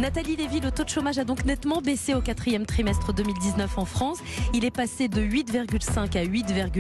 Nathalie Lévy, le taux de chômage a donc nettement baissé au 4e trimestre 2019 en France. Il est passé de 8,5 à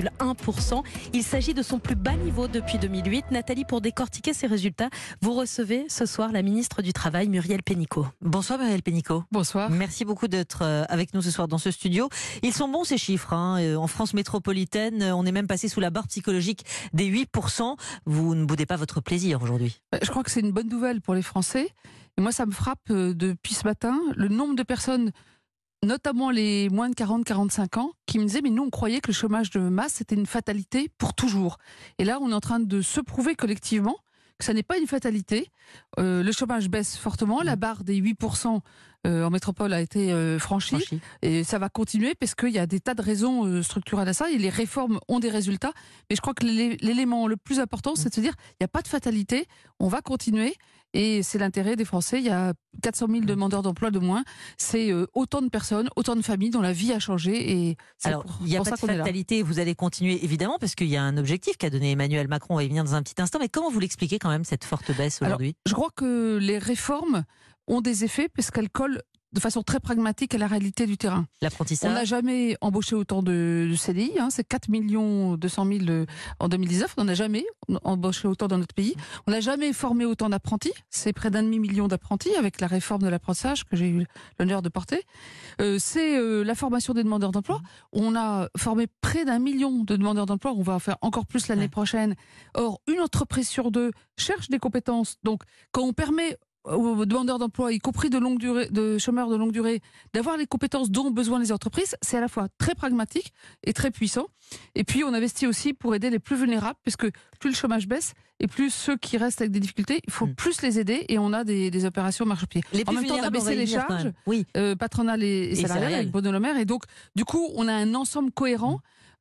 8,1%. Il s'agit de son plus bas niveau depuis 2008. Nathalie, pour décortiquer ces résultats, vous recevez ce soir la ministre du Travail, Muriel Pénicaud. Bonsoir Muriel Pénicaud. Bonsoir. Merci beaucoup d'être avec nous ce soir dans ce studio. Ils sont bons ces chiffres. En France métropolitaine, on est même passé sous la barre psychologique des 8%. Vous ne boudez pas votre plaisir aujourd'hui. Je crois que c'est une bonne nouvelle pour les Français. Et moi, ça me frappe depuis ce matin, le nombre de personnes, notamment les moins de 40-45 ans, qui me disaient « mais nous, on croyait que le chômage de masse, c'était une fatalité pour toujours ». Et là, on est en train de se prouver collectivement que ça n'est pas une fatalité. Le chômage baisse fortement, la barre des 8% en métropole a été franchie. Et ça va continuer parce qu'il y a des tas de raisons structurelles à ça et les réformes ont des résultats. Mais je crois que l'élément le plus important, c'est de se dire il n'y a pas de fatalité, on va continuer. Et c'est l'intérêt des Français. Il y a 400 000 demandeurs d'emploi de moins. C'est autant de personnes, autant de familles dont la vie a changé. Et alors, il n'y a pas de fatalité. Vous allez continuer, évidemment, parce qu'il y a un objectif qu'a donné Emmanuel Macron. On va y venir dans un petit instant. Mais comment vous l'expliquez quand même, cette forte baisse aujourd'hui ? Je crois que les réformes ont des effets parce qu'elles collent de façon très pragmatique à la réalité du terrain. L'apprentissage. On n'a jamais embauché autant de CDI, c'est 4 200 000 en 2019, on n'a jamais embauché autant dans notre pays. On n'a jamais formé autant d'apprentis, c'est près d'1,5 million d'apprentis avec la réforme de l'apprentissage que j'ai eu l'honneur de porter. C'est la formation des demandeurs d'emploi. On a formé près d'1 million de demandeurs d'emploi, on va en faire encore plus l'année prochaine. Or, une entreprise sur deux cherche des compétences. Donc, quand on permet aux demandeurs d'emploi, y compris de chômeurs de longue durée, d'avoir les compétences dont ont besoin les entreprises, c'est à la fois très pragmatique et très puissant. Et puis on investit aussi pour aider les plus vulnérables, puisque plus le chômage baisse et plus ceux qui restent avec des difficultés, il faut plus les aider et on a des opérations marche-pied. En même temps, on a baissé les charges patronales et salariales avec Bruno Le Maire, et donc du coup on a un ensemble cohérent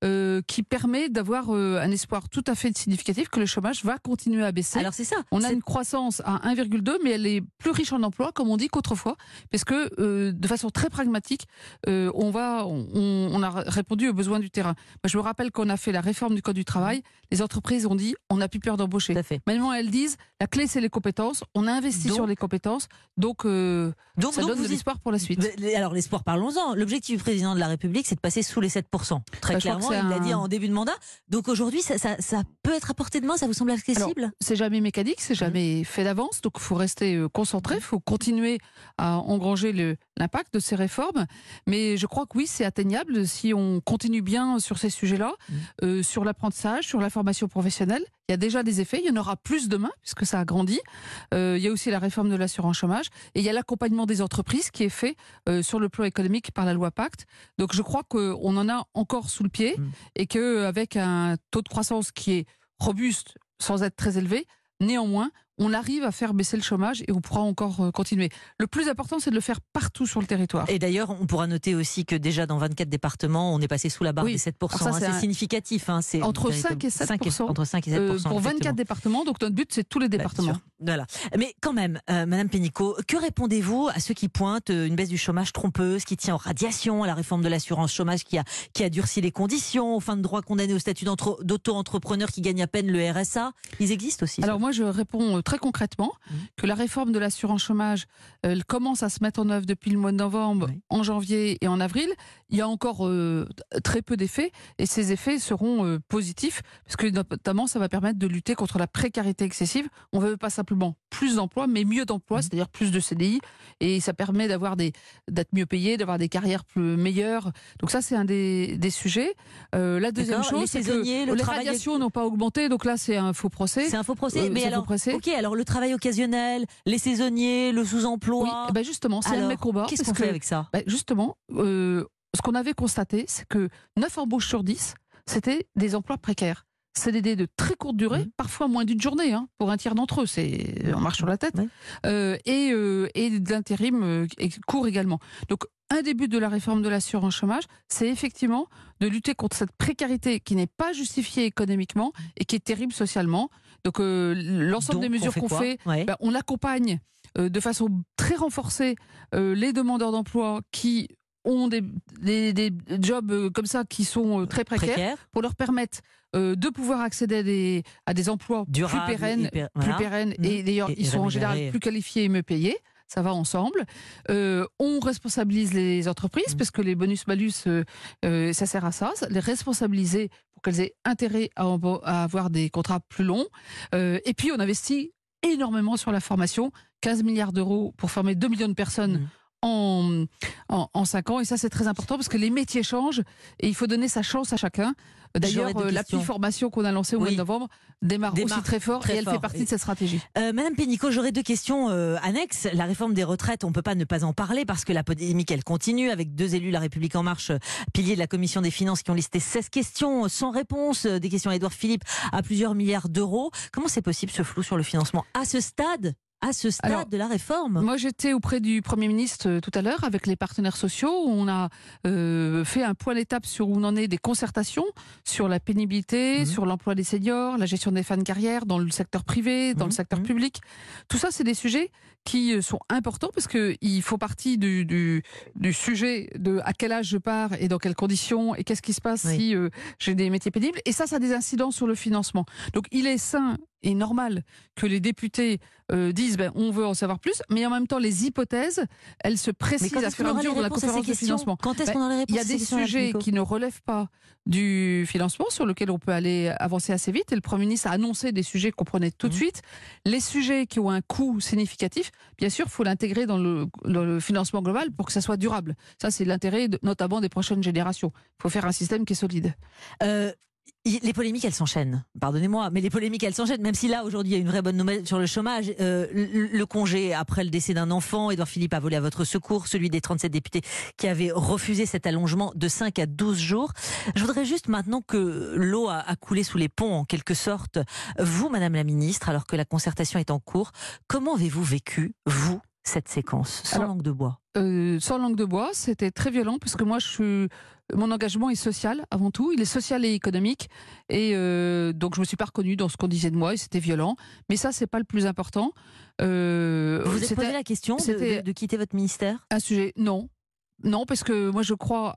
qui permet d'avoir un espoir tout à fait significatif que le chômage va continuer à baisser. Alors c'est ça. On a une croissance à 1,2, mais elle est plus riche en emplois, comme on dit, qu'autrefois, parce que de façon très pragmatique, on a répondu aux besoins du terrain. Moi, je me rappelle qu'on a fait la réforme du Code du travail, les entreprises ont dit on n'a plus peur d'embaucher. Maintenant, elles disent la clé c'est les compétences, on a investi sur les compétences, donc ça donne de l'espoir pour la suite. Alors l'espoir, parlons-en. L'objectif du président de la République, c'est de passer sous les 7%. Très clairement. Il l'a dit en début de mandat. Donc aujourd'hui, ça peut être à portée de main, ça vous semble accessible ? C'est jamais mécanique, c'est jamais fait d'avance. Donc il faut rester concentré, il faut continuer à engranger l'impact de ces réformes. Mais je crois que oui, c'est atteignable si on continue bien sur ces sujets-là, sur l'apprentissage, sur la formation professionnelle. Il y a déjà des effets, il y en aura plus demain, puisque ça a grandi. Il y a aussi la réforme de l'assurance chômage. Et il y a l'accompagnement des entreprises qui est fait sur le plan économique par la loi Pacte. Donc je crois qu'on en a encore sous le pied et qu'avec un taux de croissance qui est robuste, sans être très élevé, néanmoins, on arrive à faire baisser le chômage et on pourra encore continuer. Le plus important, c'est de le faire partout sur le territoire. Et d'ailleurs, on pourra noter aussi que déjà dans 24 départements, on est passé sous la barre des 7%. C'est significatif. C'est entre 5 et 7%. Entre 5 et 7%. Pour 24 départements, donc notre but, c'est tous les départements. Voilà. Mais quand même, Madame Pénicaud, que répondez-vous à ceux qui pointent une baisse du chômage trompeuse, qui tient aux radiations, à la réforme de l'assurance chômage qui a durci les conditions, aux fins de droit condamnés au statut d'auto-entrepreneur qui gagnent à peine le RSA? Ils existent aussi. Alors moi, je réponds très concrètement que la réforme de l'assurance chômage, elle commence à se mettre en œuvre depuis le mois de novembre, en janvier et en avril. Il y a encore très peu d'effets et ces effets seront positifs parce que notamment ça va permettre de lutter contre la précarité excessive. On ne veut pas simplement plus d'emplois, mais mieux d'emplois, c'est-à-dire plus de CDI, et ça permet d'être mieux payé, d'avoir des carrières plus meilleures. Donc ça, c'est un des sujets. La deuxième chose, c'est que les radiations n'ont pas augmenté, donc là, c'est un faux procès. C'est un faux procès, mais alors, alors le travail occasionnel, les saisonniers, le sous-emploi. Oui, justement, c'est un de mes combats. Qu'est-ce qu'on fait avec ça ? Justement, ce qu'on avait constaté, c'est que 9 embauches sur 10, c'était des emplois précaires. CDD de très courte durée, parfois moins d'une journée, pour un tiers d'entre eux, on marche sur la tête, et de l'intérim court également. Donc, un des buts de la réforme de l'assurance chômage, c'est effectivement de lutter contre cette précarité qui n'est pas justifiée économiquement et qui est terrible socialement. Donc, l'ensemble des mesures qu'on fait, on accompagne de façon très renforcée les demandeurs d'emploi qui ont des jobs comme ça qui sont très précaires pour leur permettre de pouvoir accéder à des emplois durables, plus pérennes et d'ailleurs ils sont en général plus qualifiés et mieux payés. ça va ensemble. On responsabilise les entreprises, parce que les bonus-malus, ça sert à ça, les responsabiliser pour qu'elles aient intérêt à avoir des contrats plus longs. Et puis, on investit énormément sur la formation, 15 milliards d'euros pour former 2 millions de personnes en 5 ans. Et ça, c'est très important parce que les métiers changent et il faut donner sa chance à chacun. D'ailleurs, l'appli formation qu'on a lancée au mois de novembre démarre aussi très fort et elle fait partie de cette stratégie. Madame Pénicaud, j'aurais 2 questions annexes. La réforme des retraites, on ne peut pas ne pas en parler parce que la polémique, elle continue avec 2 élus La République En Marche, piliers de la Commission des Finances, qui ont listé 16 questions sans réponse, des questions à Édouard Philippe à plusieurs milliards d'euros. Comment c'est possible ce flou sur le financement à ce stade alors, de la réforme? Moi, j'étais auprès du Premier ministre tout à l'heure avec les partenaires sociaux. On a fait un point d'étape sur où on en est des concertations sur la pénibilité, sur l'emploi des seniors, la gestion des fins de carrière dans le secteur privé, dans le secteur public. Tout ça, c'est des sujets qui sont importants parce qu'il faut partie du sujet de à quel âge je pars et dans quelles conditions et qu'est-ce qui se passe si j'ai des métiers pénibles. Et ça a des incidences sur le financement. Donc, il est sain et normal que les députés disent on veut en savoir plus, mais en même temps les hypothèses, elles se précisent à fur et à mesure de la conférence de financement. Quand est-ce qu'on a les réponses? Il y a des sujets qui ne relèvent pas du financement sur lesquels on peut aller avancer assez vite et le Premier ministre a annoncé des sujets qu'on prenait tout de suite. Les sujets qui ont un coût significatif, bien sûr, il faut l'intégrer dans le financement global pour que ça soit durable. Ça, c'est l'intérêt notamment des prochaines générations. Il faut faire un système qui est solide. Les polémiques, elles s'enchaînent. Pardonnez-moi, mais les polémiques, elles s'enchaînent. Même si là, aujourd'hui, il y a une vraie bonne nouvelle sur le chômage. Le congé après le décès d'un enfant, Édouard Philippe a volé à votre secours, celui des 37 députés qui avaient refusé cet allongement de 5 à 12 jours. Je voudrais juste maintenant que l'eau a coulé sous les ponts, en quelque sorte. Vous, Madame la Ministre, alors que la concertation est en cours, comment avez-vous vécu, vous, cette séquence, sans langue de bois? Sans langue de bois, c'était très violent parce que moi, mon engagement est social avant tout, il est social et économique et donc je me suis pas reconnue dans ce qu'on disait de moi et c'était violent. Mais ça, c'est pas le plus important. Vous vous êtes posé la question de quitter votre ministère? Un sujet, non. Non, parce que moi je crois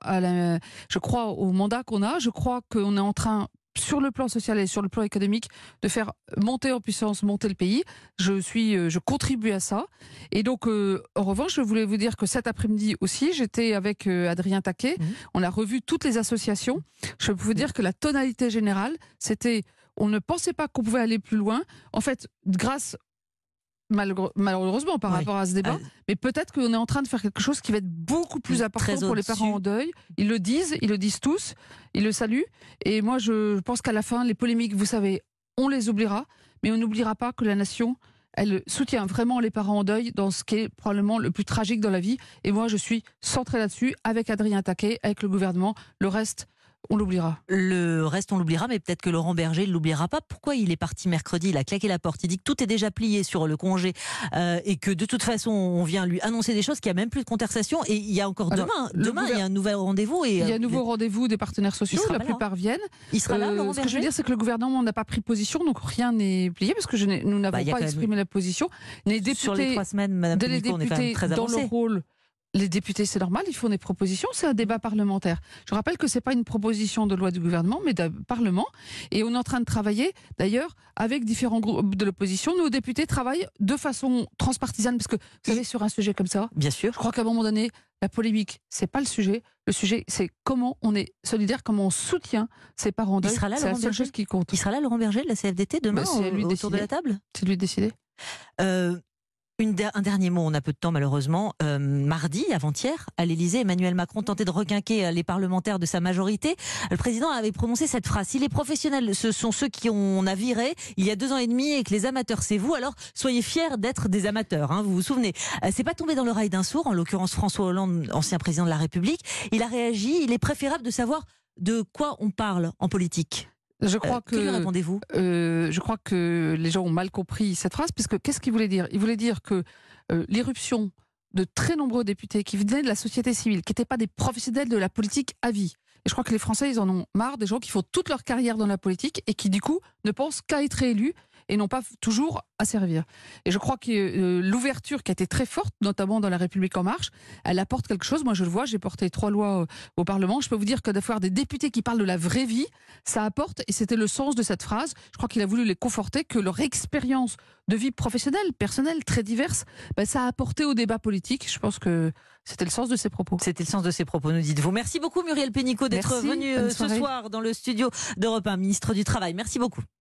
au mandat qu'on a. Je crois qu'on est en train, sur le plan social et sur le plan économique, de faire monter en puissance, monter le pays. Je contribue à ça. Et donc, en revanche, je voulais vous dire que cet après-midi aussi, j'étais avec Adrien Taquet. On a revu toutes les associations. Je peux vous dire que la tonalité générale, c'était, on ne pensait pas qu'on pouvait aller plus loin. En fait, grâce malheureusement par rapport à ce débat, mais peut-être qu'on est en train de faire quelque chose qui va être beaucoup plus important pour les parents en deuil. Ils le disent tous, ils le saluent. Et moi, je pense qu'à la fin, les polémiques, vous savez, on les oubliera, mais on n'oubliera pas que la nation, elle soutient vraiment les parents en deuil dans ce qui est probablement le plus tragique dans la vie. Et moi, je suis centrée là-dessus, avec Adrien Taquet, avec le gouvernement. Le reste, on l'oubliera. Le reste, on l'oubliera, mais peut-être que Laurent Berger ne l'oubliera pas. Pourquoi il est parti mercredi? Il a claqué la porte. Il dit que tout est déjà plié sur le congé et que de toute façon, on vient lui annoncer des choses, qu'il n'y a même plus de concertation. Et il y a encore demain, il y a un nouvel rendez-vous. Il y a un nouveau rendez-vous des partenaires sociaux. La plupart viennent. Il sera là, Laurent Berger. Ce que je veux dire, c'est que le gouvernement n'a pas pris position, donc rien n'est plié, parce que nous n'avons pas exprimé la position. Les députés, sur les 3 semaines, Madame Pénicaud, on est quand même très avancé. Dans leur rôle, les députés, c'est normal, ils font des propositions, c'est un débat parlementaire. Je rappelle que ce n'est pas une proposition de loi du gouvernement, mais d'un parlement. Et on est en train de travailler, d'ailleurs, avec différents groupes de l'opposition. Nos députés travaillent de façon transpartisane, parce que, vous savez, sur un sujet comme ça, bien sûr, je crois qu'à un moment donné, la polémique, c'est pas le sujet. Le sujet, c'est comment on est solidaire, comment on soutient ces parents deuil. C'est la seule chose qui compte. Il sera là, Laurent Berger, de la CFDT, demain, autour de la table? C'est lui de décider. Un dernier mot, on a peu de temps malheureusement. Mardi, avant-hier, à l'Élysée, Emmanuel Macron tentait de requinquer les parlementaires de sa majorité. Le président avait prononcé cette phrase: si les professionnels, ce sont ceux qu'on a virés il y a 2 ans et demi et que les amateurs, c'est vous, alors soyez fiers d'être des amateurs. Hein, vous vous souvenez. C'est pas tombé dans l'oreille d'un sourd, en l'occurrence François Hollande, ancien président de la République. Il a réagi. Il est préférable de savoir de quoi on parle en politique. Je crois que lui répondez-vous? Je crois que les gens ont mal compris cette phrase, puisque qu'est-ce qu'il voulait dire? Il voulait dire que l'irruption de très nombreux députés qui venaient de la société civile, qui n'étaient pas des professionnels de la politique à vie. Et je crois que les Français, ils en ont marre des gens qui font toute leur carrière dans la politique et qui, du coup, ne pensent qu'à être élus et non pas toujours à servir. Et je crois que l'ouverture qui a été très forte, notamment dans la République En Marche, elle apporte quelque chose. Moi, je le vois, j'ai porté 3 lois au Parlement. Je peux vous dire que d'avoir des députés qui parlent de la vraie vie, ça apporte, et c'était le sens de cette phrase. Je crois qu'il a voulu les conforter, que leur expérience de vie professionnelle, personnelle, très diverse, ça a apporté au débat politique. Je pense que c'était le sens de ses propos. C'était le sens de ses propos, nous dites-vous. Merci beaucoup Muriel Pénicaud d'être venue ce soir dans le studio d'Europe 1, ministre du Travail. Merci beaucoup.